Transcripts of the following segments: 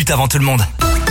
minutes avant tout le monde.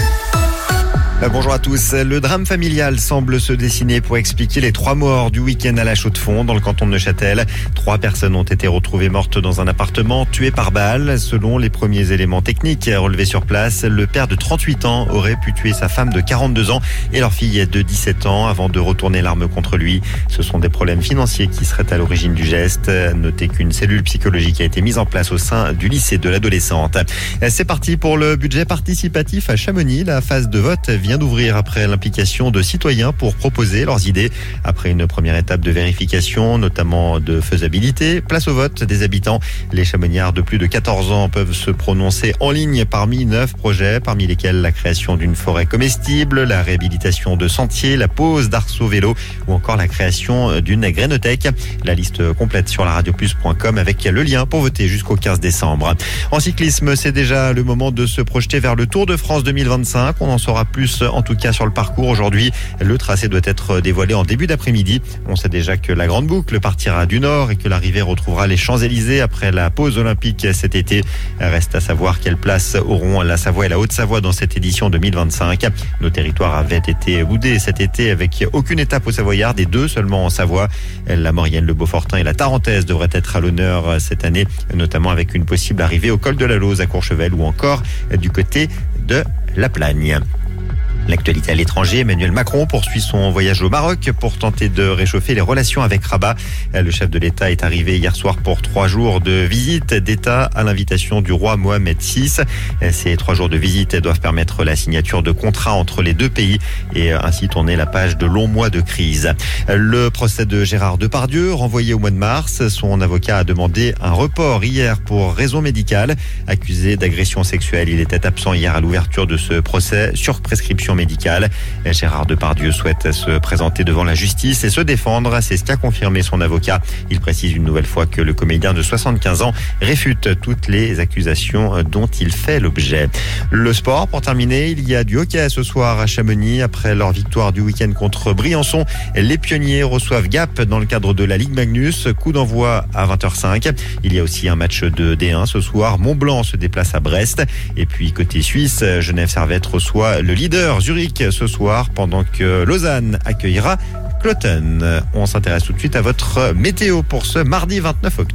Bonjour à tous. Le drame familial semble se dessiner pour expliquer les 3 morts du week-end à la Chaux-de-Fonds dans le canton de Neuchâtel. 3 personnes ont été retrouvées mortes dans un appartement, tuées par balle. Selon les premiers éléments techniques relevés sur place, le père de 38 ans aurait pu tuer sa femme de 42 ans et leur fille de 17 ans avant de retourner l'arme contre lui. Ce sont des problèmes financiers qui seraient à l'origine du geste. Notez qu'une cellule psychologique a été mise en place au sein du lycée de l'adolescente. C'est parti pour le budget participatif à Chamonix. La phase de vote vient d'ouvrir après l'implication de citoyens pour proposer leurs idées. Après une première étape de vérification, notamment de faisabilité, place au vote des habitants. Les Chamoniards de plus de 14 ans peuvent se prononcer en ligne parmi 9 projets, parmi lesquels la création d'une forêt comestible, la réhabilitation de sentiers, la pose d'arceaux vélo ou encore la création d'une grainothèque. La liste complète sur laradioplus.com avec le lien pour voter jusqu'au 15 décembre. En cyclisme, c'est déjà le moment de se projeter vers le Tour de France 2025. On en saura plus en tout cas sur le parcours aujourd'hui. Le tracé doit être dévoilé en début d'après-midi. On sait déjà que la grande boucle partira du nord et que l'arrivée retrouvera les Champs-Élysées après la pause olympique cet été. Reste à savoir quelle place auront la Savoie et la Haute-Savoie dans cette édition 2025. Nos territoires avaient été boudés cet été avec aucune étape aux Savoyardes et 2 seulement en Savoie. La Maurienne, le Beaufortin et la Tarentaise devraient être à l'honneur cette année, notamment avec une possible arrivée au col de la Lauze à Courchevel ou encore du côté de la Plagne. L'actualité à l'étranger, Emmanuel Macron poursuit son voyage au Maroc pour tenter de réchauffer les relations avec Rabat. Le chef de l'État est arrivé hier soir pour 3 jours de visite d'État à l'invitation du roi Mohamed VI. Ces 3 jours de visite doivent permettre la signature de contrats entre les 2 pays et ainsi tourner la page de longs mois de crise. Le procès de Gérard Depardieu, renvoyé au mois de mars, son avocat a demandé un report hier pour raison médicale. Accusé d'agression sexuelle, il était absent hier à l'ouverture de ce procès sur prescription médicale. Gérard Depardieu souhaite se présenter devant la justice et se défendre. C'est ce qu'a confirmé son avocat. Il précise une nouvelle fois que le comédien de 75 ans réfute toutes les accusations dont il fait l'objet. Le sport, pour terminer, il y a du hockey ce soir à Chamonix. Après leur victoire du week-end contre Briançon, les pionniers reçoivent Gap dans le cadre de la Ligue Magnus. Coup d'envoi à 20h05. Il y a aussi un match de D1 ce soir. Mont-Blanc se déplace à Brest. Et puis côté suisse, Genève Servette reçoit le leader Zurich ce soir pendant que Lausanne accueillera Cloton. On s'intéresse tout de suite à votre météo pour ce mardi 29 octobre.